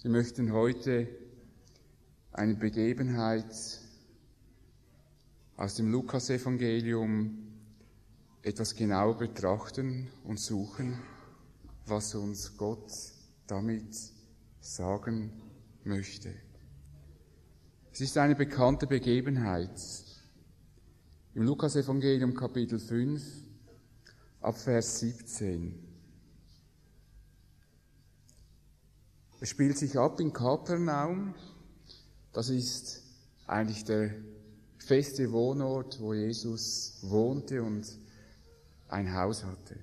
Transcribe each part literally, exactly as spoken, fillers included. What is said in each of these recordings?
Wir möchten heute eine Begebenheit aus dem Lukasevangelium etwas genau betrachten und suchen, was uns Gott damit sagen möchte. Es ist eine bekannte Begebenheit. Im Lukasevangelium Kapitel fünf, ab Vers siebzehn. Es spielt sich ab in Kapernaum. Das ist eigentlich der feste Wohnort, wo Jesus wohnte und ein Haus hatte.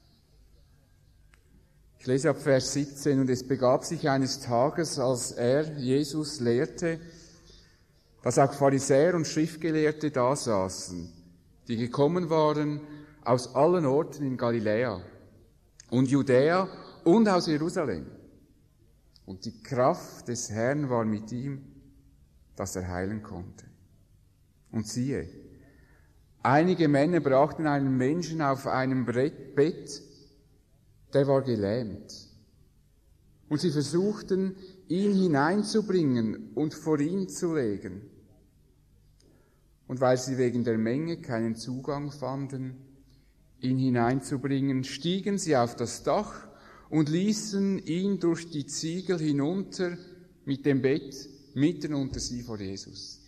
Ich lese ab Vers siebzehn. Und es begab sich eines Tages, als er, Jesus, lehrte, dass auch Pharisäer und Schriftgelehrte da saßen, die gekommen waren aus allen Orten in Galiläa und Judäa und aus Jerusalem. Und die Kraft des Herrn war mit ihm, dass er heilen konnte. Und siehe, einige Männer brachten einen Menschen auf einem Bett, der war gelähmt. Und sie versuchten, ihn hineinzubringen und vor ihn zu legen. Und weil sie wegen der Menge keinen Zugang fanden, ihn hineinzubringen, stiegen sie auf das Dach und ließen ihn durch die Ziegel hinunter mit dem Bett mitten unter sie vor Jesus.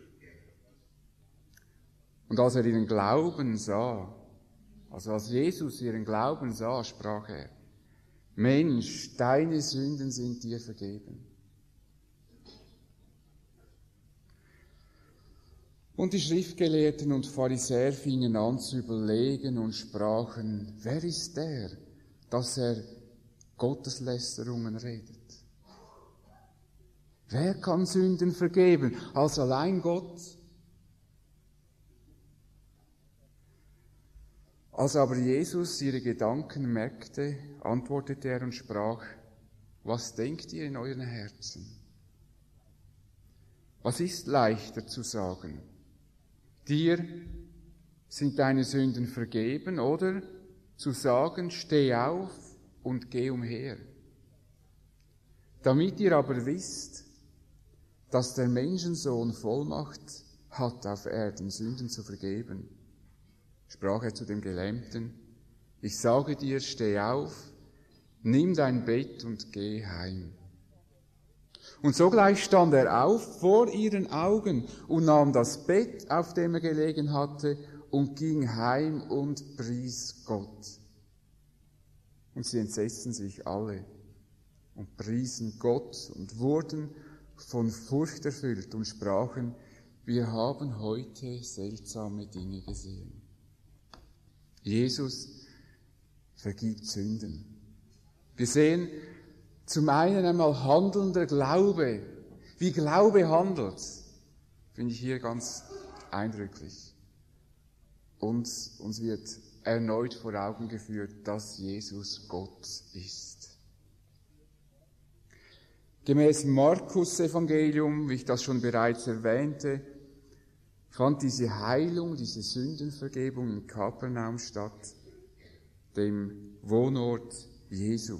Und als er ihren Glauben sah, also als Jesus ihren Glauben sah, sprach er: Mensch, deine Sünden sind dir vergeben. Und die Schriftgelehrten und Pharisäer fingen an zu überlegen und sprachen: Wer ist der, dass er Gotteslästerungen redet? Wer kann Sünden vergeben, als allein Gott? Als aber Jesus ihre Gedanken merkte, antwortete er und sprach: Was denkt ihr in euren Herzen? Was ist leichter zu sagen? Dir sind deine Sünden vergeben, oder zu sagen: Steh auf und geh umher. Damit ihr aber wisst, dass der Menschensohn Vollmacht hat, auf Erden Sünden zu vergeben, sprach er zu dem Gelähmten: Ich sage dir, steh auf, nimm dein Bett und geh heim. Und sogleich stand er auf vor ihren Augen und nahm das Bett, auf dem er gelegen hatte, und ging heim und pries Gott. Und sie entsetzten sich alle und priesen Gott und wurden von Furcht erfüllt und sprachen: Wir haben heute seltsame Dinge gesehen. Jesus vergibt Sünden. Wir sehen zum einen einmal handelnder Glaube. Wie Glaube handelt, finde ich hier ganz eindrücklich. Und uns wird erneut vor Augen geführt, dass Jesus Gott ist. Gemäß Markus Evangelium, wie ich das schon bereits erwähnte, fand diese Heilung, diese Sündenvergebung in Kapernaum statt, dem Wohnort Jesu.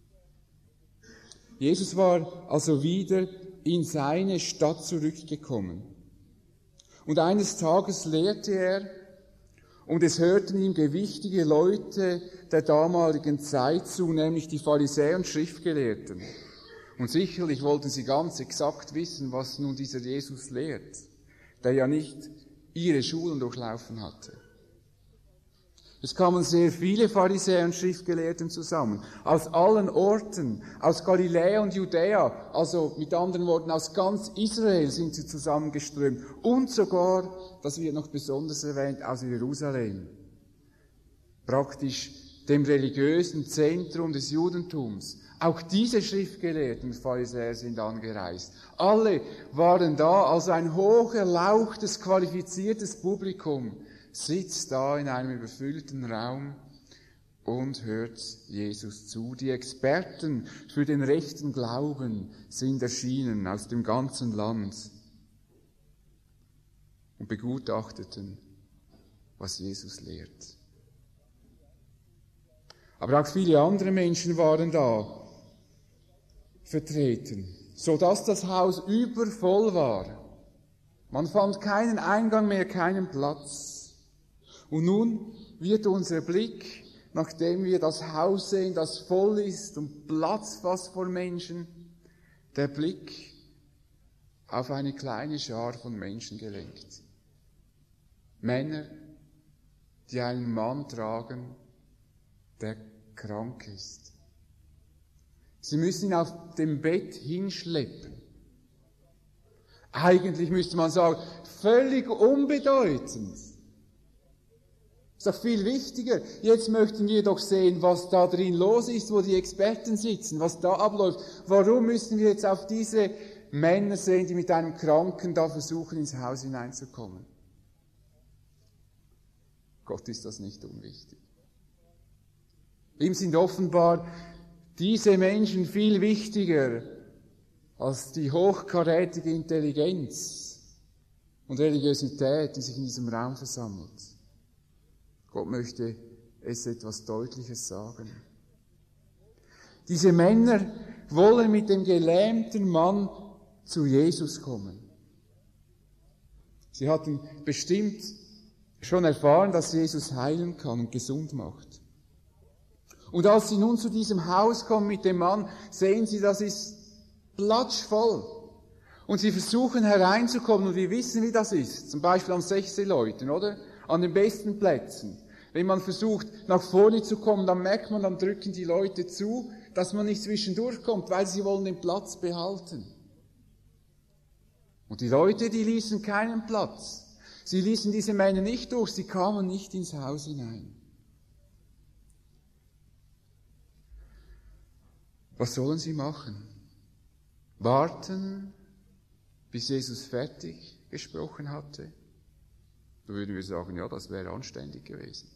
Jesus war also wieder in seine Stadt zurückgekommen. Und eines Tages lehrte er, und es hörten ihm gewichtige Leute der damaligen Zeit zu, nämlich die Pharisäer und Schriftgelehrten. Und sicherlich wollten sie ganz exakt wissen, was nun dieser Jesus lehrt, der ja nicht ihre Schulen durchlaufen hatte. Es kamen sehr viele Pharisäer und Schriftgelehrten zusammen, aus allen Orten, aus Galiläa und Judäa, also mit anderen Worten, aus ganz Israel sind sie zusammengeströmt und sogar, das wird noch besonders erwähnt, aus Jerusalem. Praktisch dem religiösen Zentrum des Judentums. Auch diese Schriftgelehrten und Pharisäer sind angereist. Alle waren da, also ein hocherlauchtes, qualifiziertes Publikum sitzt da in einem überfüllten Raum und hört Jesus zu. Die Experten für den rechten Glauben sind erschienen aus dem ganzen Land und begutachteten, was Jesus lehrt. Aber auch viele andere Menschen waren da. vertreten, so dass das Haus übervoll war. Man fand keinen Eingang mehr, keinen Platz. Und nun wird unser Blick, nachdem wir das Haus sehen, das voll ist und Platz fast vor Menschen, der Blick auf eine kleine Schar von Menschen gelenkt. Männer, die einen Mann tragen, der krank ist. Sie müssen ihn auf dem Bett hinschleppen. Eigentlich müsste man sagen, völlig unbedeutend. Ist doch viel wichtiger. Jetzt möchten wir doch sehen, was da drin los ist, wo die Experten sitzen, was da abläuft. Warum müssen wir jetzt auf diese Männer sehen, die mit einem Kranken da versuchen, ins Haus hineinzukommen? Gott ist das nicht unwichtig. Ihm sind offenbar diese Menschen viel wichtiger als die hochkarätige Intelligenz und Religiosität, die sich in diesem Raum versammelt. Gott möchte es etwas Deutliches sagen. Diese Männer wollen mit dem gelähmten Mann zu Jesus kommen. Sie hatten bestimmt schon erfahren, dass Jesus heilen kann und gesund macht. Und als sie nun zu diesem Haus kommen mit dem Mann, sehen sie, das ist platschvoll. Und sie versuchen hereinzukommen, und wir wissen, wie das ist. Zum Beispiel an Sechse-Leuten, oder? An den besten Plätzen. Wenn man versucht, nach vorne zu kommen, dann merkt man, dann drücken die Leute zu, dass man nicht zwischendurch kommt, weil sie wollen den Platz behalten. Und die Leute, die ließen keinen Platz. Sie ließen diese Männer nicht durch, sie kamen nicht ins Haus hinein. Was sollen sie machen? Warten, bis Jesus fertig gesprochen hatte? Da würden wir sagen, ja, das wäre anständig gewesen.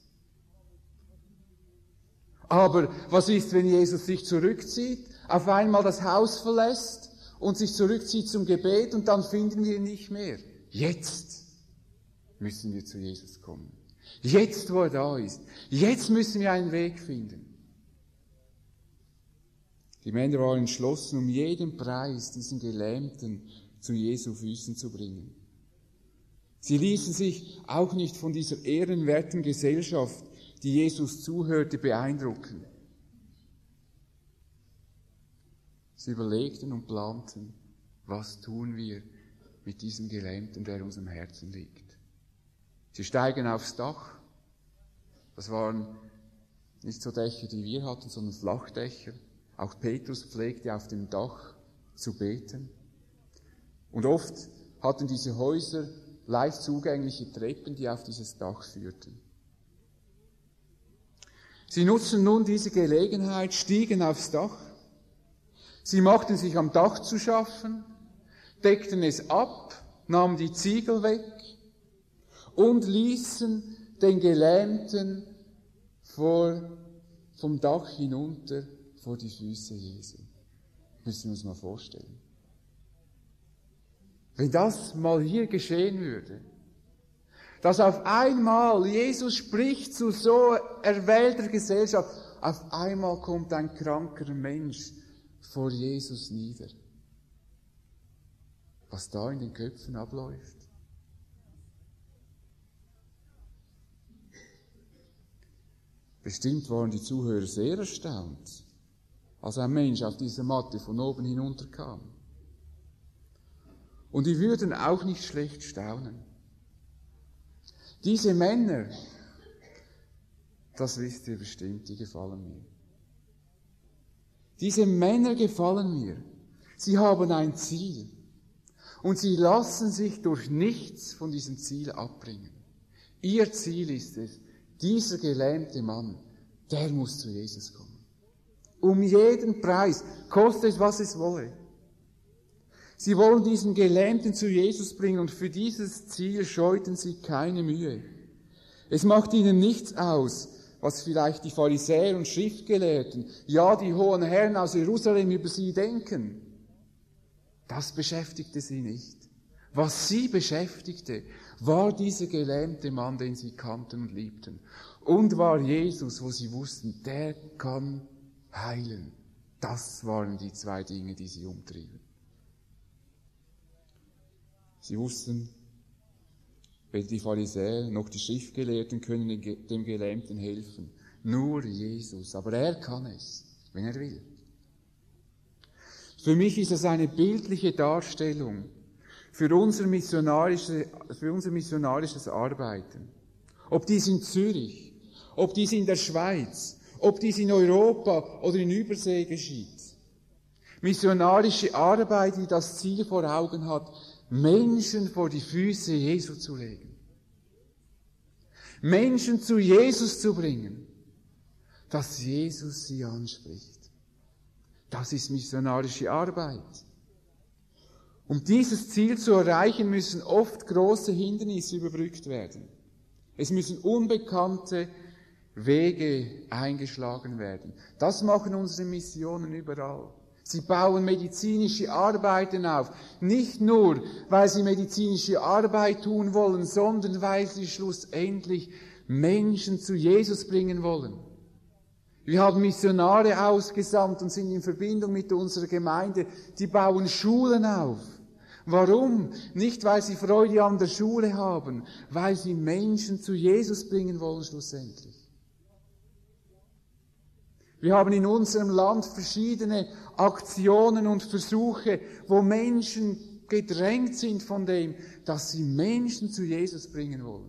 Aber was ist, wenn Jesus sich zurückzieht, auf einmal das Haus verlässt und sich zurückzieht zum Gebet und dann finden wir ihn nicht mehr? Jetzt müssen wir zu Jesus kommen. Jetzt, wo er da ist. Jetzt müssen wir einen Weg finden. Die Männer waren entschlossen, um jeden Preis diesen Gelähmten zu Jesu Füßen zu bringen. Sie ließen sich auch nicht von dieser ehrenwerten Gesellschaft, die Jesus zuhörte, beeindrucken. Sie überlegten und planten, was tun wir mit diesem Gelähmten, der uns am Herzen liegt. Sie steigen aufs Dach. Das waren nicht so Dächer, die wir hatten, sondern Flachdächer. Auch Petrus pflegte auf dem Dach zu beten. Und oft hatten diese Häuser leicht zugängliche Treppen, die auf dieses Dach führten. Sie nutzten nun diese Gelegenheit, stiegen aufs Dach. Sie machten sich am Dach zu schaffen, deckten es ab, nahmen die Ziegel weg und ließen den Gelähmten vor, vom Dach hinunter vor die Füße Jesu. Müssen wir uns mal vorstellen. Wenn das mal hier geschehen würde, dass auf einmal Jesus spricht zu so erwählter Gesellschaft, auf einmal kommt ein kranker Mensch vor Jesus nieder. Was da in den Köpfen abläuft. Bestimmt waren die Zuhörer sehr erstaunt, als ein Mensch auf dieser Matte von oben hinunterkam. Und die würden auch nicht schlecht staunen. Diese Männer, das wisst ihr bestimmt, die gefallen mir. Diese Männer gefallen mir. Sie haben ein Ziel. Und sie lassen sich durch nichts von diesem Ziel abbringen. Ihr Ziel ist es, dieser gelähmte Mann, der muss zu Jesus kommen. Um jeden Preis, koste es, was es wolle. Sie wollen diesen Gelähmten zu Jesus bringen und für dieses Ziel scheuten sie keine Mühe. Es macht ihnen nichts aus, was vielleicht die Pharisäer und Schriftgelehrten, ja die hohen Herren aus Jerusalem über sie denken. Das beschäftigte sie nicht. Was sie beschäftigte, war dieser gelähmte Mann, den sie kannten und liebten. Und war Jesus, wo sie wussten, der kann heilen. Das waren die zwei Dinge, die sie umtrieben. Sie wussten, weder die Pharisäer noch die Schriftgelehrten können dem Gelähmten helfen. Nur Jesus. Aber er kann es, wenn er will. Für mich ist das eine bildliche Darstellung für unser missionarisches, für unser missionarisches Arbeiten. Ob dies in Zürich, ob dies in der Schweiz, ob dies in Europa oder in Übersee geschieht. Missionarische Arbeit, die das Ziel vor Augen hat, Menschen vor die Füße Jesu zu legen. Menschen zu Jesus zu bringen, dass Jesus sie anspricht. Das ist missionarische Arbeit. Um dieses Ziel zu erreichen, müssen oft große Hindernisse überbrückt werden. Es müssen unbekannte Wege eingeschlagen werden. Das machen unsere Missionen überall. Sie bauen medizinische Arbeiten auf. Nicht nur, weil sie medizinische Arbeit tun wollen, sondern weil sie schlussendlich Menschen zu Jesus bringen wollen. Wir haben Missionare ausgesandt und sind in Verbindung mit unserer Gemeinde. Die bauen Schulen auf. Warum? Nicht, weil sie Freude an der Schule haben, weil sie Menschen zu Jesus bringen wollen schlussendlich. Wir haben in unserem Land verschiedene Aktionen und Versuche, wo Menschen gedrängt sind von dem, dass sie Menschen zu Jesus bringen wollen.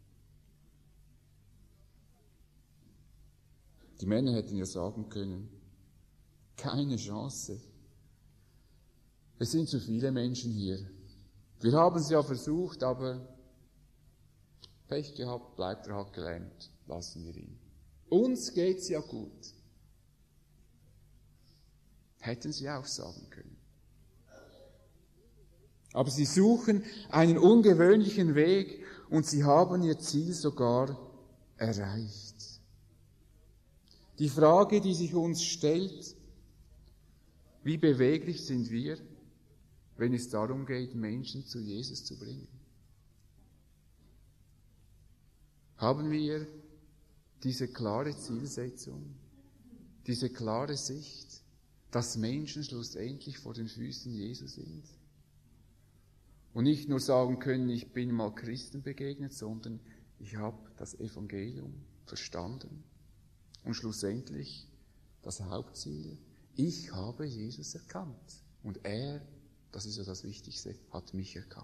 Die Männer hätten ja sagen können, keine Chance. Es sind zu viele Menschen hier. Wir haben es ja versucht, aber Pech gehabt, bleibt er halt gelähmt. Lassen wir ihn. Uns geht's ja gut. Hätten sie auch sagen können. Aber sie suchen einen ungewöhnlichen Weg und sie haben ihr Ziel sogar erreicht. Die Frage, die sich uns stellt, wie beweglich sind wir, wenn es darum geht, Menschen zu Jesus zu bringen? Haben wir diese klare Zielsetzung, diese klare Sicht, dass Menschen schlussendlich vor den Füßen Jesu sind? Und nicht nur sagen können, ich bin mal Christen begegnet, sondern ich habe das Evangelium verstanden. Und schlussendlich das Hauptziel, ich habe Jesus erkannt. Und er, das ist ja das Wichtigste, hat mich erkannt.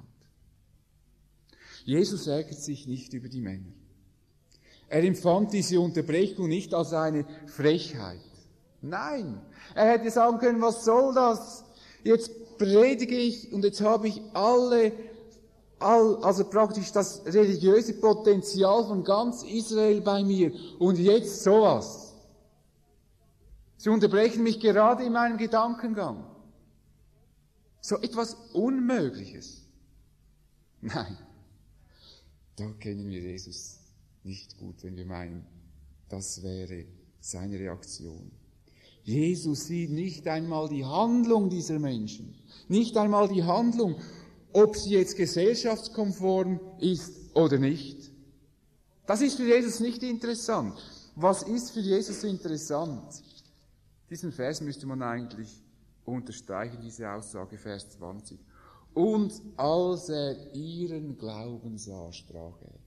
Jesus ärgert sich nicht über die Männer. Er empfand diese Unterbrechung nicht als eine Frechheit. Nein, er hätte sagen können, was soll das? Jetzt predige ich und jetzt habe ich alle, all, also praktisch das religiöse Potenzial von ganz Israel bei mir und jetzt sowas. Sie unterbrechen mich gerade in meinem Gedankengang. So etwas Unmögliches. Nein, da kennen wir Jesus nicht gut, wenn wir meinen, das wäre seine Reaktion. Jesus sieht nicht einmal die Handlung dieser Menschen, nicht einmal die Handlung, ob sie jetzt gesellschaftskonform ist oder nicht. Das ist für Jesus nicht interessant. Was ist für Jesus interessant? Diesen Vers müsste man eigentlich unterstreichen, diese Aussage, Vers zwanzig. Und als er ihren Glauben sah, sprach er.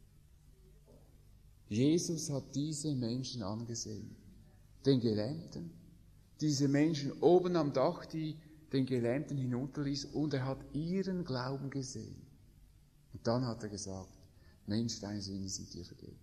Jesus hat diese Menschen angesehen. Den Gelähmten, diese Menschen oben am Dach, die den Gelähmten hinunterließen, und er hat ihren Glauben gesehen. Und dann hat er gesagt, Mensch, deine Sünden sind dir vergeben.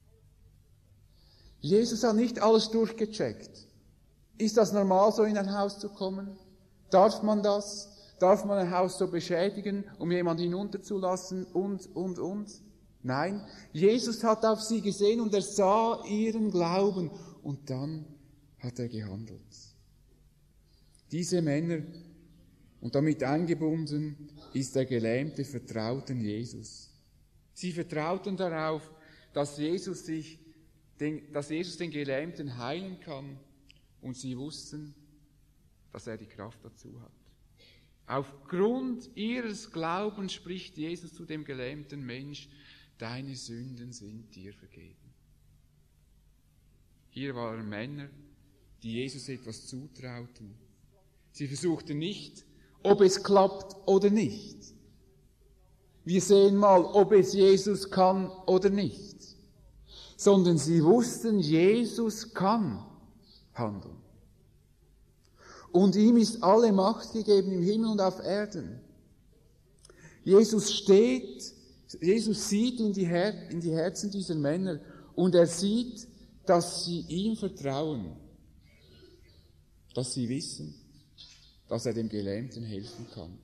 Jesus hat nicht alles durchgecheckt. Ist das normal, so in ein Haus zu kommen? Darf man das? Darf man ein Haus so beschädigen, um jemanden hinunterzulassen? Und, und, und? Nein, Jesus hat auf sie gesehen und er sah ihren Glauben. Und dann hat er gehandelt. Diese Männer, und damit eingebunden ist der Gelähmte, vertrauten Jesus. Sie vertrauten darauf, dass Jesus, sich den, dass Jesus den Gelähmten heilen kann, und sie wussten, dass er die Kraft dazu hat. Aufgrund ihres Glaubens spricht Jesus zu dem gelähmten Mensch, deine Sünden sind dir vergeben. Hier waren Männer, die Jesus etwas zutrauten. Sie versuchten nicht, ob es klappt oder nicht. Wir sehen mal, ob es Jesus kann oder nicht. Sondern sie wussten, Jesus kann handeln. Und ihm ist alle Macht gegeben im Himmel und auf Erden. Jesus steht, Jesus sieht in die, Her- in die Herzen dieser Männer und er sieht, dass sie ihm vertrauen, dass sie wissen, dass er dem Gelähmten helfen kann.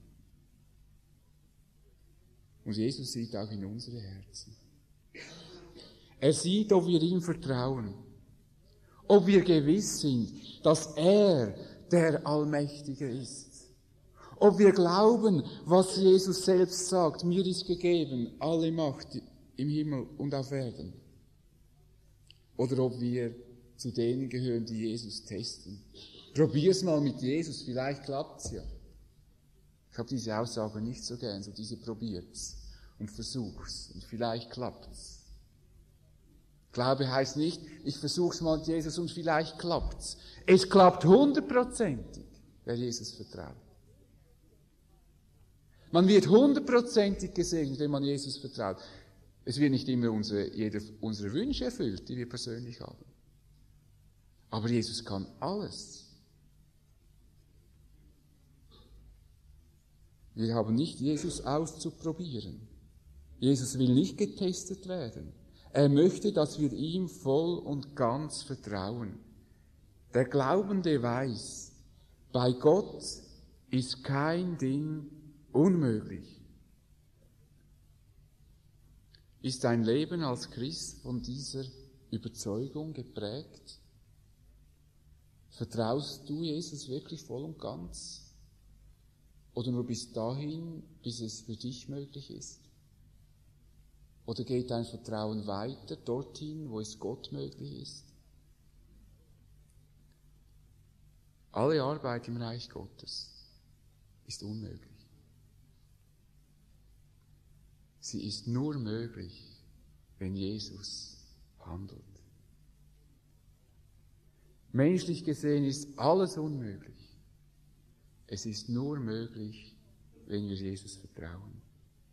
Und Jesus sieht auch in unsere Herzen. Er sieht, ob wir ihm vertrauen, ob wir gewiss sind, dass er der Allmächtige ist. Ob wir glauben, was Jesus selbst sagt, mir ist gegeben alle Macht im Himmel und auf Erden. Oder ob wir zu denen gehören, die Jesus testen. Probier's mal mit Jesus, vielleicht klappt's ja. Ich habe diese Aussage nicht so gern, so diese probiert's und versuch's und vielleicht klappt's. Glaube heißt nicht, ich versuch's mal mit Jesus und vielleicht klappt's. Es klappt hundertprozentig, wer Jesus vertraut. Man wird hundertprozentig gesegnet, wenn man Jesus vertraut. Es wird nicht immer unsere, jeder unserer Wünsche erfüllt, die wir persönlich haben. Aber Jesus kann alles. Wir haben nicht Jesus auszuprobieren. Jesus will nicht getestet werden. Er möchte, dass wir ihm voll und ganz vertrauen. Der Glaubende weiß, bei Gott ist kein Ding unmöglich. Ist dein Leben als Christ von dieser Überzeugung geprägt? Vertraust du Jesus wirklich voll und ganz? Oder nur bis dahin, bis es für dich möglich ist? Oder geht dein Vertrauen weiter dorthin, wo es Gott möglich ist? Alle Arbeit im Reich Gottes ist unmöglich. Sie ist nur möglich, wenn Jesus handelt. Menschlich gesehen ist alles unmöglich. Es ist nur möglich, wenn wir Jesus vertrauen.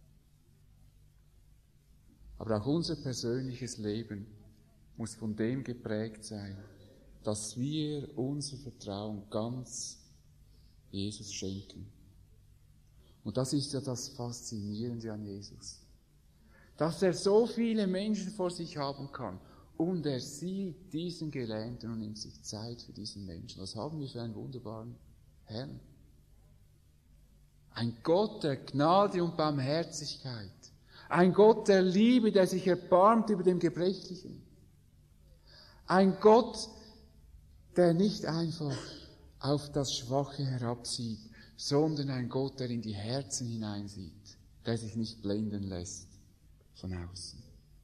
Aber auch unser persönliches Leben muss von dem geprägt sein, dass wir unser Vertrauen ganz Jesus schenken. Und das ist ja das Faszinierende an Jesus. Dass er so viele Menschen vor sich haben kann und er sieht diesen Gelähmten und nimmt sich Zeit für diesen Menschen. Was haben wir für einen wunderbaren Herrn? Ein Gott der Gnade und Barmherzigkeit. Ein Gott der Liebe, der sich erbarmt über den Gebrechlichen. Ein Gott, der nicht einfach auf das Schwache herabsieht, sondern ein Gott, der in die Herzen hineinsieht, der sich nicht blenden lässt von außen.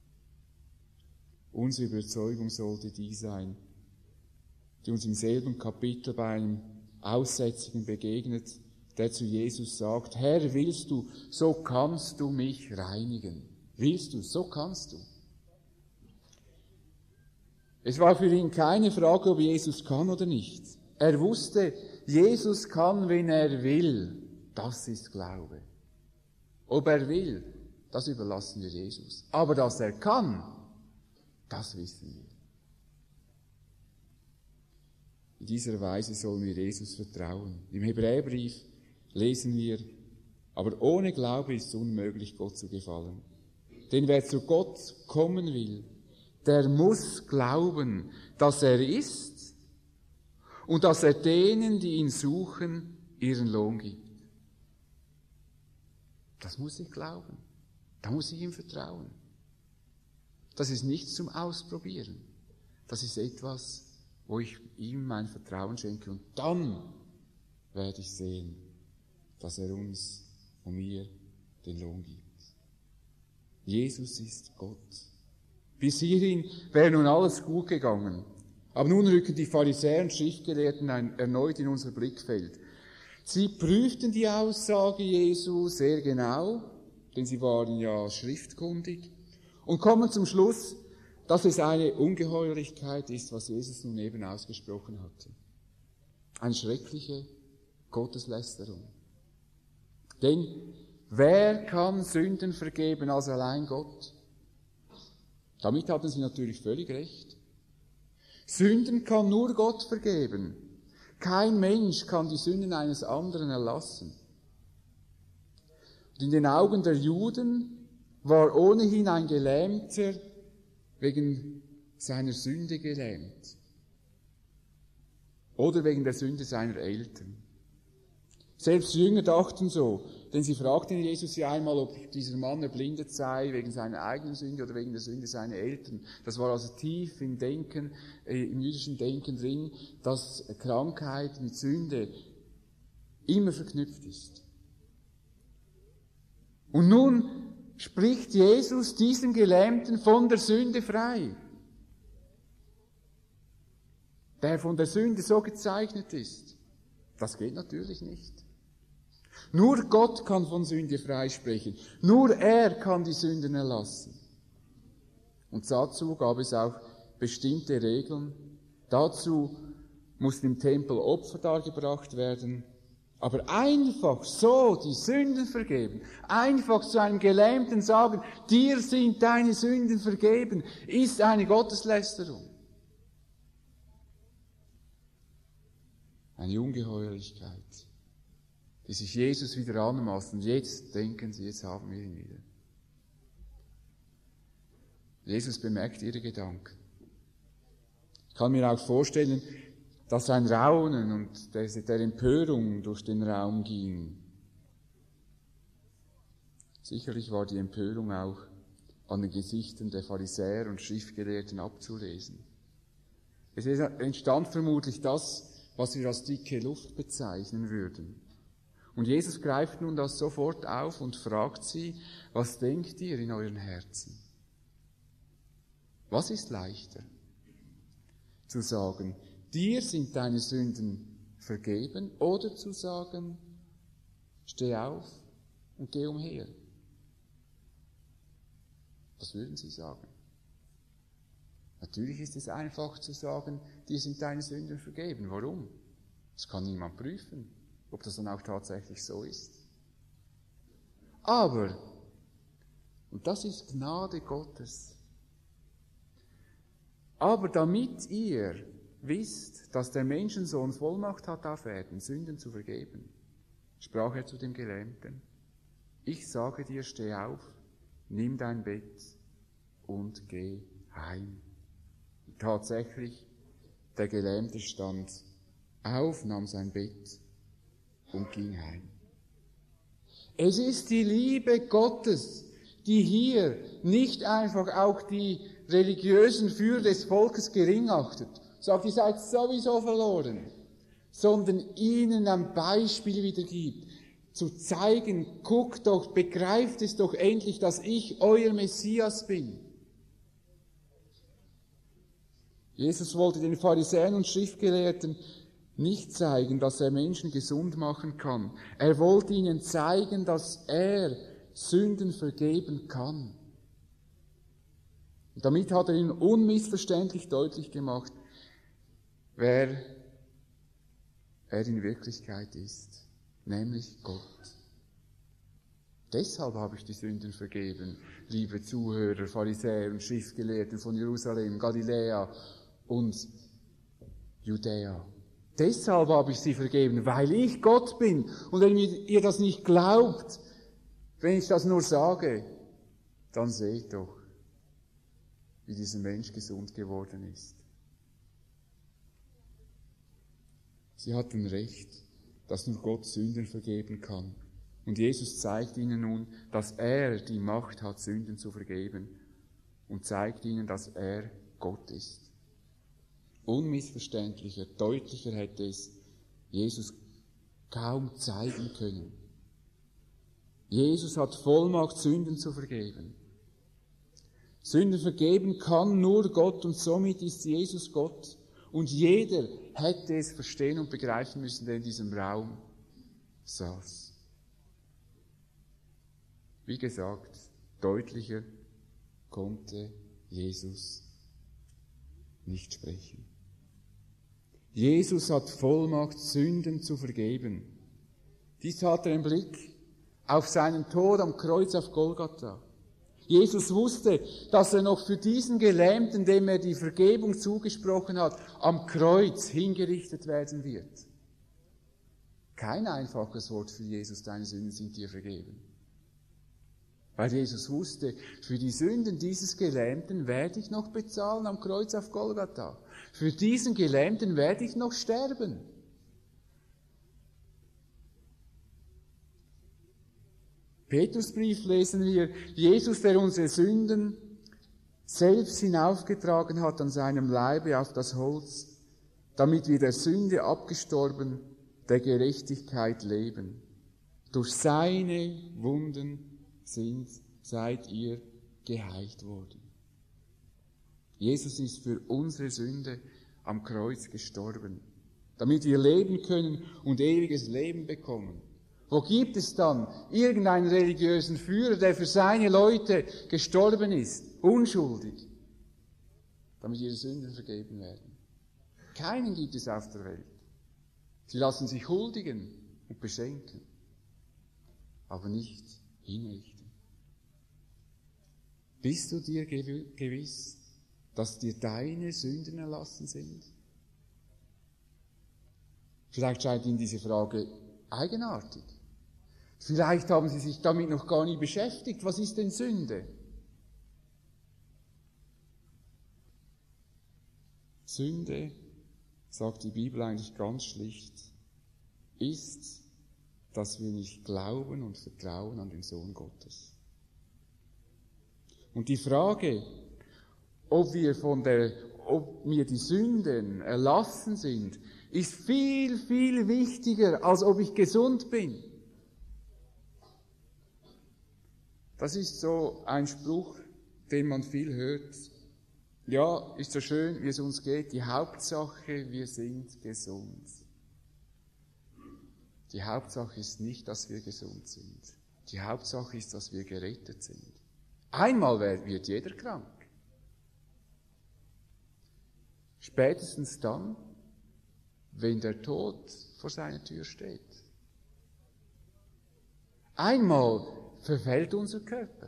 Unsere Überzeugung sollte die sein, die uns im selben Kapitel bei einem Aussätzigen begegnet, der zu Jesus sagt, Herr, willst du, so kannst du mich reinigen. Willst du, so kannst du. Es war für ihn keine Frage, ob Jesus kann oder nicht. Er wusste, Jesus kann, wenn er will. Das ist Glaube. Ob er will, das überlassen wir Jesus. Aber dass er kann, das wissen wir. In dieser Weise sollen wir Jesus vertrauen. Im Hebräerbrief lesen wir, aber ohne Glaube ist es unmöglich, Gott zu gefallen. Denn wer zu Gott kommen will, der muss glauben, dass er ist und dass er denen, die ihn suchen, ihren Lohn gibt. Das muss ich glauben. Da muss ich ihm vertrauen. Das ist nichts zum Ausprobieren. Das ist etwas, wo ich ihm mein Vertrauen schenke und dann werde ich sehen, dass er uns und mir den Lohn gibt. Jesus ist Gott. Bis hierhin wäre nun alles gut gegangen. Aber nun rücken die Pharisäer und Schriftgelehrten ein, erneut in unser Blickfeld. Sie prüften die Aussage Jesu sehr genau, denn sie waren ja schriftkundig, und kommen zum Schluss, dass es eine Ungeheuerlichkeit ist, was Jesus nun eben ausgesprochen hatte. Eine schreckliche Gotteslästerung. Denn wer kann Sünden vergeben als allein Gott? Damit hatten sie natürlich völlig recht. Sünden kann nur Gott vergeben. Kein Mensch kann die Sünden eines anderen erlassen. Und in den Augen der Juden war ohnehin ein Gelähmter wegen seiner Sünde gelähmt. Oder wegen der Sünde seiner Eltern. Selbst die Jünger dachten so, denn sie fragten Jesus ja einmal, ob dieser Mann erblindet sei wegen seiner eigenen Sünde oder wegen der Sünde seiner Eltern. Das war also tief im Denken, äh, im jüdischen Denken drin, dass Krankheit mit Sünde immer verknüpft ist. Und nun spricht Jesus diesem Gelähmten von der Sünde frei, der von der Sünde so gezeichnet ist. Das geht natürlich nicht. Nur Gott kann von Sünde freisprechen. Nur er kann die Sünden erlassen. Und dazu gab es auch bestimmte Regeln. Dazu mussten im Tempel Opfer dargebracht werden. Aber einfach so die Sünden vergeben, einfach zu einem Gelähmten sagen, dir sind deine Sünden vergeben, ist eine Gotteslästerung. Eine Ungeheuerlichkeit, die sich Jesus wieder anmaßt. Und jetzt denken sie, jetzt haben wir ihn wieder. Jesus bemerkt ihre Gedanken. Ich kann mir auch vorstellen, dass ein Raunen und der, der Empörung durch den Raum ging. Sicherlich war die Empörung auch an den Gesichtern der Pharisäer und Schriftgelehrten abzulesen. Es entstand vermutlich das, was wir als dicke Luft bezeichnen würden. Und Jesus greift nun das sofort auf und fragt sie, was denkt ihr in euren Herzen? Was ist leichter? Zu sagen, dir sind deine Sünden vergeben, oder zu sagen, steh auf und geh umher. Was würden Sie sagen? Natürlich ist es einfach zu sagen, dir sind deine Sünden vergeben. Warum? Das kann niemand prüfen, ob das dann auch tatsächlich so ist. Aber, und das ist Gnade Gottes, aber damit ihr wisst, dass der Menschensohn Vollmacht hat auf Erden, Sünden zu vergeben, sprach er zu dem Gelähmten, ich sage dir, steh auf, nimm dein Bett und geh heim. Und tatsächlich, der Gelähmte stand auf, nahm sein Bett und ging heim. Es ist die Liebe Gottes, die hier nicht einfach auch die religiösen Führer des Volkes gering achtet, sagt, ihr seid sowieso verloren, sondern ihnen ein Beispiel wiedergibt, zu zeigen, guckt doch, begreift es doch endlich, dass ich euer Messias bin. Jesus wollte den Pharisäern und Schriftgelehrten nicht zeigen, dass er Menschen gesund machen kann. Er wollte ihnen zeigen, dass er Sünden vergeben kann. Und damit hat er ihnen unmissverständlich deutlich gemacht, wer er in Wirklichkeit ist, nämlich Gott. Deshalb habe ich die Sünden vergeben, liebe Zuhörer, Pharisäer und Schriftgelehrten von Jerusalem, Galiläa und Judäa. Deshalb habe ich sie vergeben, weil ich Gott bin. Und wenn ihr das nicht glaubt, wenn ich das nur sage, dann seht doch, wie dieser Mensch gesund geworden ist. Sie hatten recht, dass nur Gott Sünden vergeben kann. Und Jesus zeigt ihnen nun, dass er die Macht hat, Sünden zu vergeben, und zeigt ihnen, dass er Gott ist. Unmissverständlicher, deutlicher hätte es Jesus kaum zeigen können. Jesus hat Vollmacht, Sünden zu vergeben. Sünden vergeben kann nur Gott, und somit ist Jesus Gott. Und jeder hätte es verstehen und begreifen müssen, der in diesem Raum saß. Wie gesagt, deutlicher konnte Jesus nicht sprechen. Jesus hat Vollmacht, Sünden zu vergeben. Dies hat er im Blick auf seinen Tod am Kreuz auf Golgatha. Jesus wusste, dass er noch für diesen Gelähmten, dem er die Vergebung zugesprochen hat, am Kreuz hingerichtet werden wird. Kein einfaches Wort für Jesus, deine Sünden sind dir vergeben. Weil Jesus wusste, für die Sünden dieses Gelähmten werde ich noch bezahlen am Kreuz auf Golgatha. Für diesen Gelähmten werde ich noch sterben. Petrusbrief lesen wir, Jesus, der unsere Sünden selbst hinaufgetragen hat an seinem Leibe auf das Holz, damit wir der Sünde abgestorben, der Gerechtigkeit leben. Durch seine Wunden sind, seid ihr geheilt worden. Jesus ist für unsere Sünde am Kreuz gestorben, damit wir leben können und ewiges Leben bekommen. Wo gibt es dann irgendeinen religiösen Führer, der für seine Leute gestorben ist, unschuldig, damit ihre Sünden vergeben werden? Keinen gibt es auf der Welt. Sie lassen sich huldigen und beschenken, aber nicht hinrichten. Bist du dir gewiss, dass dir deine Sünden erlassen sind? Vielleicht scheint Ihnen diese Frage eigenartig. Vielleicht haben Sie sich damit noch gar nie beschäftigt. Was ist denn Sünde? Sünde, sagt die Bibel eigentlich ganz schlicht, ist, dass wir nicht glauben und vertrauen an den Sohn Gottes. Und die Frage, ob wir von der, ob mir die Sünden erlassen sind, ist viel, viel wichtiger, als ob ich gesund bin. Das ist so ein Spruch, den man viel hört. Ja, ist so schön, wie es uns geht. Die Hauptsache, wir sind gesund. Die Hauptsache ist nicht, dass wir gesund sind. Die Hauptsache ist, dass wir gerettet sind. Einmal wird jeder krank. Spätestens dann, wenn der Tod vor seiner Tür steht. Einmal verfällt unser Körper.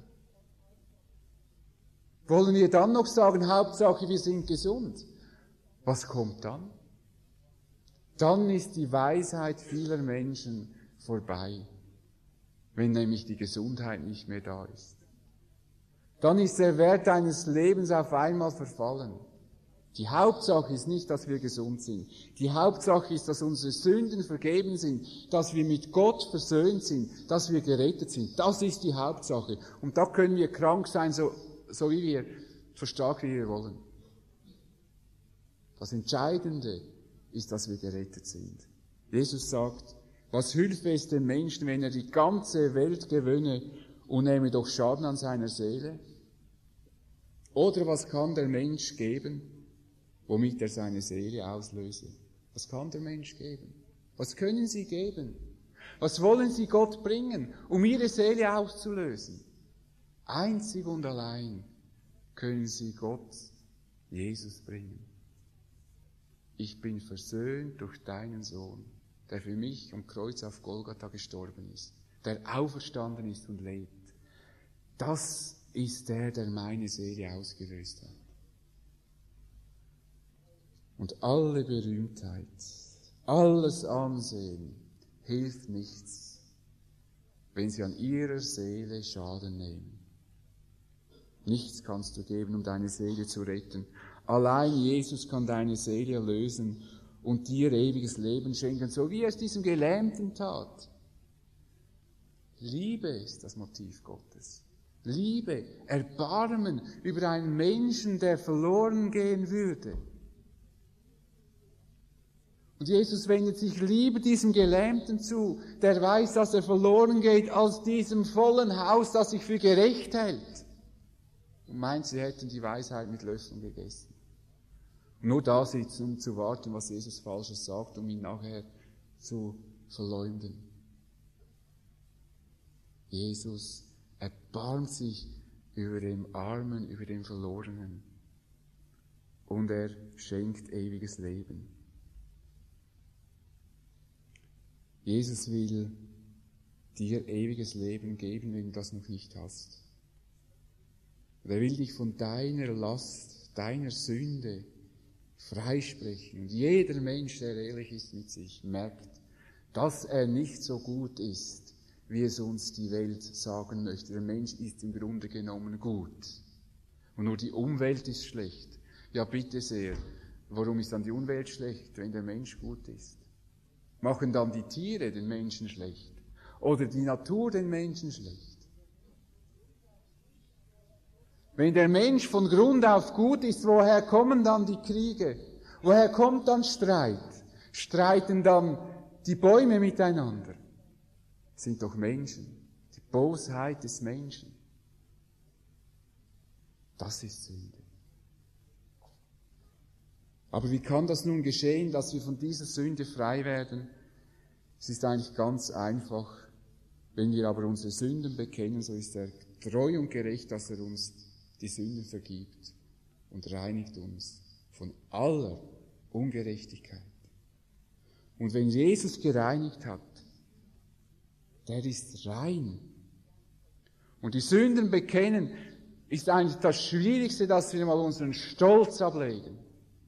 Wollen wir dann noch sagen, Hauptsache wir sind gesund? Was kommt dann? Dann ist die Weisheit vieler Menschen vorbei, wenn nämlich die Gesundheit nicht mehr da ist. Dann ist der Wert deines Lebens auf einmal verfallen. Die Hauptsache ist nicht, dass wir gesund sind. Die Hauptsache ist, dass unsere Sünden vergeben sind, dass wir mit Gott versöhnt sind, dass wir gerettet sind. Das ist die Hauptsache. Und da können wir krank sein, so, so wie wir, so stark wie wir wollen. Das Entscheidende ist, dass wir gerettet sind. Jesus sagt, was hülfe es dem Menschen, wenn er die ganze Welt gewönne und nehme doch Schaden an seiner Seele? Oder was kann der Mensch geben, womit er seine Seele auslöse? Was kann der Mensch geben? Was können Sie geben? Was wollen Sie Gott bringen, um Ihre Seele auszulösen? Einzig und allein können Sie Gott, Jesus, bringen. Ich bin versöhnt durch deinen Sohn, der für mich am Kreuz auf Golgatha gestorben ist, der auferstanden ist und lebt. Das ist der, der meine Seele ausgelöst hat. Und alle Berühmtheit, alles Ansehen hilft nichts, wenn sie an ihrer Seele Schaden nehmen. Nichts kannst du geben, um deine Seele zu retten. Allein Jesus kann deine Seele erlösen und dir ewiges Leben schenken, so wie er es diesem Gelähmten tat. Liebe ist das Motiv Gottes. Liebe, Erbarmen über einen Menschen, der verloren gehen würde. Und Jesus wendet sich lieber diesem Gelähmten zu, der weiß, dass er verloren geht, als diesem vollen Haus, das sich für gerecht hält. Und meint, sie hätten die Weisheit mit Löffeln gegessen. Und nur da sitzen, um zu warten, was Jesus Falsches sagt, um ihn nachher zu verleumden. Jesus erbarmt sich über den Armen, über den Verlorenen. und er schenkt ewiges Leben. Jesus will dir ewiges Leben geben, wenn du das noch nicht hast. Und er will dich von deiner Last, deiner Sünde freisprechen. Und jeder Mensch, der ehrlich ist mit sich, merkt, dass er nicht so gut ist, wie es uns die Welt sagen möchte. Der Mensch ist im Grunde genommen gut. Und nur die Umwelt ist schlecht. Ja, bitte sehr. Warum ist dann die Umwelt schlecht, wenn der Mensch gut ist? Machen dann die Tiere den Menschen schlecht? Oder die Natur den Menschen schlecht? Wenn der Mensch von Grund auf gut ist, woher kommen dann die Kriege? Woher kommt dann Streit? Streiten dann die Bäume miteinander? Das sind doch Menschen. Die Bosheit des Menschen. Das ist Sünde. Aber wie kann das nun geschehen, dass wir von dieser Sünde frei werden? Es ist eigentlich ganz einfach. Wenn wir aber unsere Sünden bekennen, so ist er treu und gerecht, dass er uns die Sünden vergibt und reinigt uns von aller Ungerechtigkeit. Und wenn Jesus gereinigt hat, der ist rein. Und die Sünden bekennen ist eigentlich das Schwierigste, dass wir mal unseren Stolz ablegen.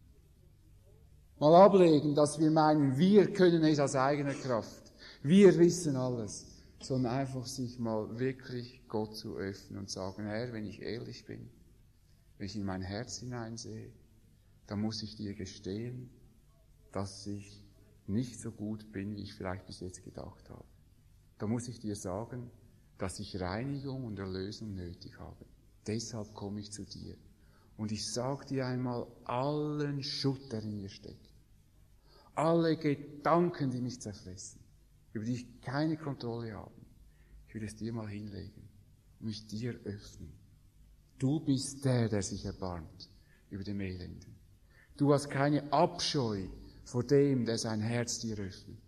Mal ablegen, dass wir meinen, wir können es aus eigener Kraft. Wir wissen alles. Sondern einfach sich mal wirklich Gott zu öffnen und sagen, Herr, wenn ich ehrlich bin, wenn ich in mein Herz hineinsehe, dann muss ich dir gestehen, dass ich nicht so gut bin, wie ich vielleicht bis jetzt gedacht habe. Da muss ich dir sagen, dass ich Reinigung und Erlösung nötig habe. Deshalb komme ich zu dir. Und ich sage dir einmal allen Schutt, der in mir steckt. Alle Gedanken, die mich zerfressen, über die ich keine Kontrolle habe. Ich will es dir mal hinlegen und mich dir öffnen. Du bist der, der sich erbarmt über den Elenden. Du hast keine Abscheu vor dem, der sein Herz dir öffnet.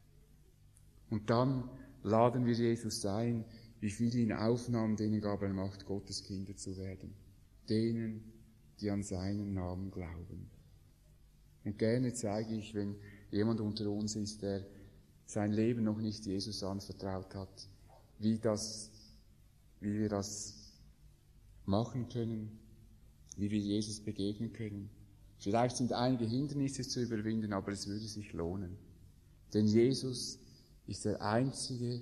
Und dann laden wir Jesus ein, wie viele ihn aufnahmen, denen gab er Macht, Gottes Kinder zu werden. Denen, die an seinen Namen glauben. Und gerne zeige ich, wenn jemand unter uns ist, der sein Leben noch nicht Jesus anvertraut hat, wie das, wie wir das machen können, wie wir Jesus begegnen können. Vielleicht sind einige Hindernisse zu überwinden, aber es würde sich lohnen. Denn Jesus ist der Einzige,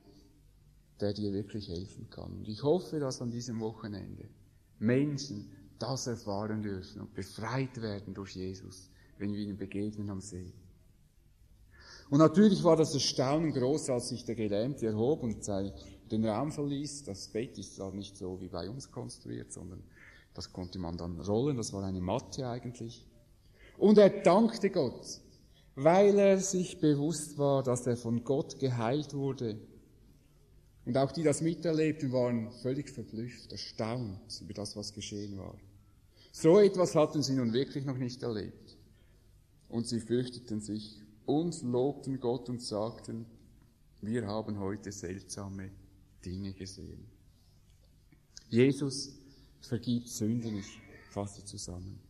der dir wirklich helfen kann. Und ich hoffe, dass an diesem Wochenende Menschen das erfahren dürfen und befreit werden durch Jesus, wenn wir ihnen begegnen am See. Und natürlich war das Erstaunen groß, als sich der Gelähmte erhob und den Raum verließ. Das Bett ist zwar nicht so wie bei uns konstruiert, sondern das konnte man dann rollen, das war eine Matte eigentlich. Und er dankte Gott, weil er sich bewusst war, dass er von Gott geheilt wurde. Und auch die, die das miterlebten, waren völlig verblüfft, erstaunt über das, was geschehen war. So etwas hatten sie nun wirklich noch nicht erlebt. Und sie fürchteten sich und lobten Gott und sagten, wir haben heute seltsame Dinge gesehen. Jesus vergibt Sünden, ich fasse zusammen.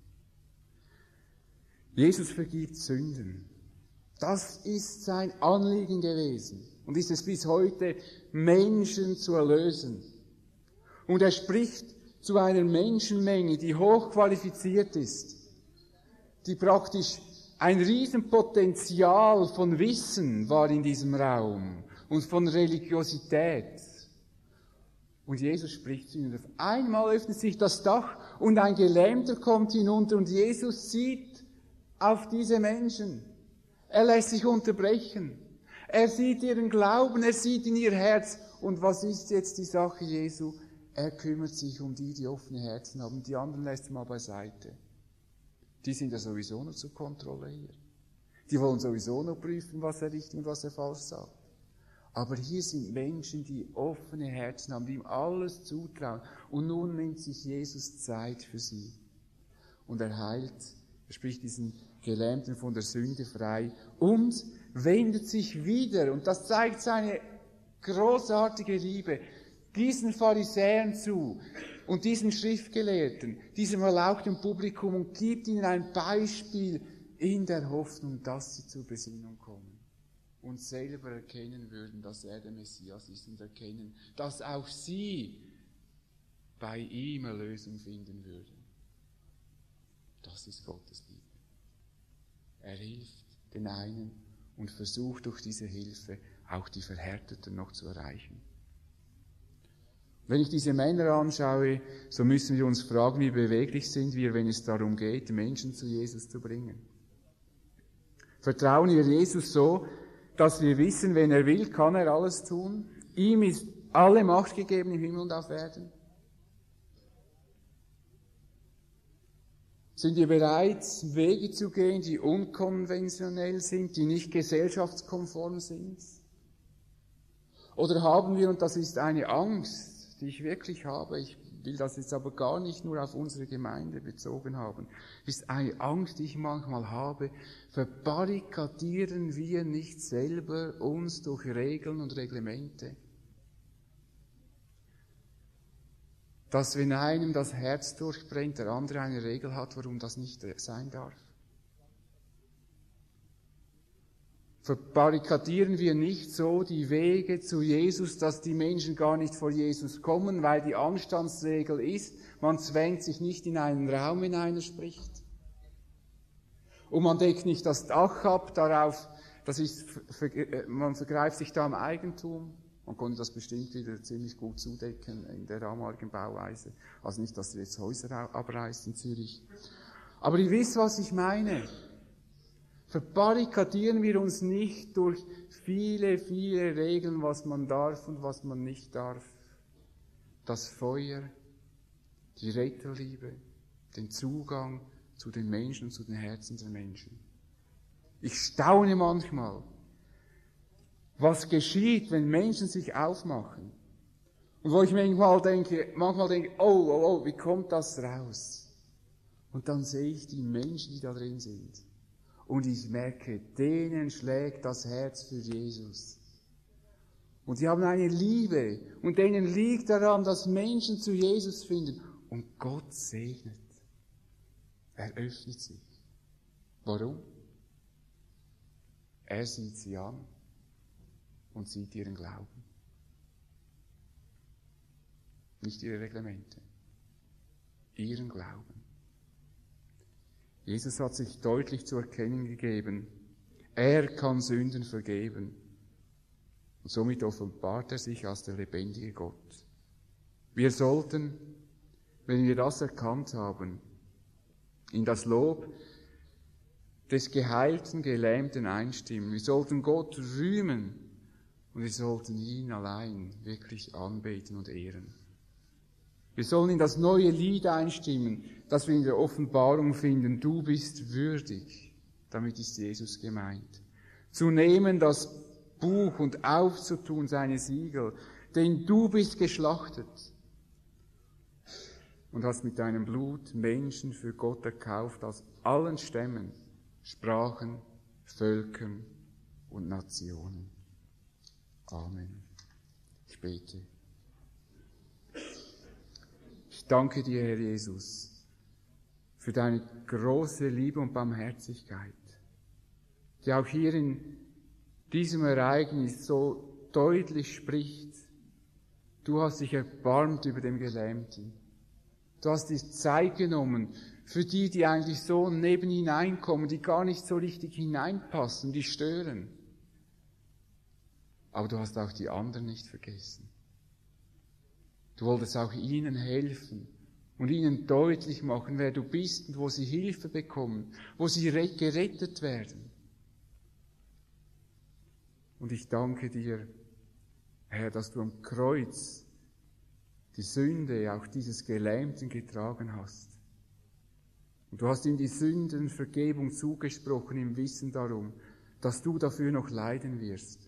Jesus vergibt Sünden. Das ist sein Anliegen gewesen und ist es bis heute, Menschen zu erlösen. Und er spricht zu einer Menschenmenge, die hochqualifiziert ist, die praktisch ein Riesenpotenzial von Wissen war in diesem Raum und von Religiosität. Und Jesus spricht zu ihnen. Auf einmal öffnet sich das Dach und ein Gelähmter kommt hinunter und Jesus sieht auf diese Menschen. Er lässt sich unterbrechen. Er sieht ihren Glauben, er sieht in ihr Herz. Und was ist jetzt die Sache Jesu? Er kümmert sich um die, die offene Herzen haben. Die anderen lässt er mal beiseite. Die sind ja sowieso noch zur Kontrolle hier. Die wollen sowieso noch prüfen, was er richtig und was er falsch sagt. Aber hier sind Menschen, die offene Herzen haben, die ihm alles zutrauen. Und nun nimmt sich Jesus Zeit für sie. Und er heilt, er spricht diesen Gelähmten von der Sünde frei und wendet sich wieder, und das zeigt seine großartige Liebe, diesen Pharisäern zu und diesen Schriftgelehrten, diesem erlauchten Publikum und gibt ihnen ein Beispiel in der Hoffnung, dass sie zur Besinnung kommen und selber erkennen würden, dass er der Messias ist und erkennen, dass auch sie bei ihm Erlösung finden würden. Das ist Gottes Liebe. Er hilft den einen und versucht durch diese Hilfe auch die Verhärteten noch zu erreichen. Wenn ich diese Männer anschaue, so müssen wir uns fragen, wie beweglich sind wir, wenn es darum geht, Menschen zu Jesus zu bringen. Vertrauen wir Jesus so, dass wir wissen, wenn er will, kann er alles tun. Ihm ist alle Macht gegeben im Himmel und auf Erden. Sind wir bereit, Wege zu gehen, die unkonventionell sind, die nicht gesellschaftskonform sind? Oder haben wir, und das ist eine Angst, die ich wirklich habe, ich will das jetzt aber gar nicht nur auf unsere Gemeinde bezogen haben, ist eine Angst, die ich manchmal habe, verbarrikadieren wir nicht selber uns durch Regeln und Reglemente? Dass wenn einem das Herz durchbrennt, der andere eine Regel hat, warum das nicht sein darf. Verbarrikadieren wir nicht so die Wege zu Jesus, dass die Menschen gar nicht vor Jesus kommen, weil die Anstandsregel ist, man zwängt sich nicht in einen Raum, wenn einer spricht. Und man deckt nicht das Dach ab, darauf, das ist, man vergreift sich da am Eigentum. Man konnte das bestimmt wieder ziemlich gut zudecken in der damaligen Bauweise. Also nicht, dass ihr jetzt Häuser abreißt in Zürich. Aber ihr wisst, was ich meine. Verbarrikadieren wir uns nicht durch viele, viele Regeln, was man darf und was man nicht darf. Das Feuer, die Retterliebe, den Zugang zu den Menschen, zu den Herzen der Menschen. Ich staune manchmal, was geschieht, wenn Menschen sich aufmachen. Und wo ich manchmal denke, manchmal denke, oh, oh, oh, wie kommt das raus? Und dann sehe ich die Menschen, die da drin sind. Und ich merke, denen schlägt das Herz für Jesus. Und sie haben eine Liebe. Und denen liegt daran, dass Menschen zu Jesus finden. Und Gott segnet. Er öffnet sich. Warum? Er sieht sie an und sieht ihren Glauben. Nicht ihre Reglemente. Ihren Glauben. Jesus hat sich deutlich zu erkennen gegeben. Er kann Sünden vergeben. Und somit offenbart er sich als der lebendige Gott. Wir sollten, wenn wir das erkannt haben, in das Lob des geheilten, Gelähmten einstimmen. Wir sollten Gott rühmen und wir sollten ihn allein wirklich anbeten und ehren. Wir sollen in das neue Lied einstimmen, das wir in der Offenbarung finden. Du bist würdig, damit ist Jesus gemeint. Zu nehmen das Buch und aufzutun seine Siegel, denn du bist geschlachtet und hast mit deinem Blut Menschen für Gott erkauft aus allen Stämmen, Sprachen, Völkern und Nationen. Amen. Ich bete. Ich danke dir, Herr Jesus, für deine große Liebe und Barmherzigkeit, die auch hier in diesem Ereignis so deutlich spricht. Du hast dich erbarmt über den Gelähmten. Du hast die Zeit genommen für die, die eigentlich so neben hineinkommen, die gar nicht so richtig hineinpassen, die stören. Aber du hast auch die anderen nicht vergessen. Du wolltest auch ihnen helfen und ihnen deutlich machen, wer du bist und wo sie Hilfe bekommen, wo sie gerettet werden. Und ich danke dir, Herr, dass du am Kreuz die Sünde auch dieses Gelähmten getragen hast. Und du hast ihm die Sündenvergebung zugesprochen im Wissen darum, dass du dafür noch leiden wirst.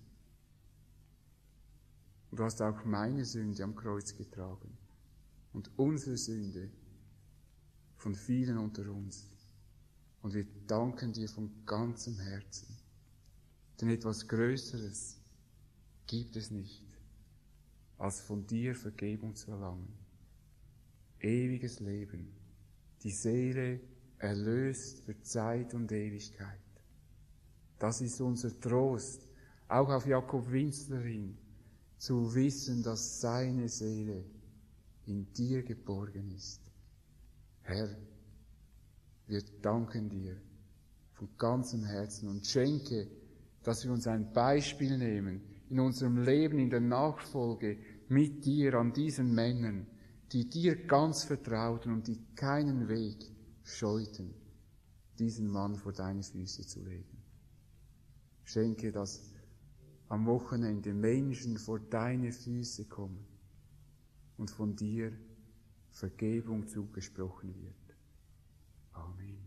Und du hast auch meine Sünde am Kreuz getragen und unsere Sünde von vielen unter uns. Und wir danken dir von ganzem Herzen. Denn etwas Größeres gibt es nicht, als von dir Vergebung zu erlangen. Ewiges Leben, die Seele erlöst für Zeit und Ewigkeit. Das ist unser Trost, auch auf Jakob Winzler hin, zu wissen, dass seine Seele in dir geborgen ist. Herr, wir danken dir von ganzem Herzen und schenke, dass wir uns ein Beispiel nehmen in unserem Leben, in der Nachfolge mit dir an diesen Männern, die dir ganz vertrauten und die keinen Weg scheuten, diesen Mann vor deine Füße zu legen. Schenke, dass am Wochenende Menschen vor deine Füße kommen und von dir Vergebung zugesprochen wird. Amen.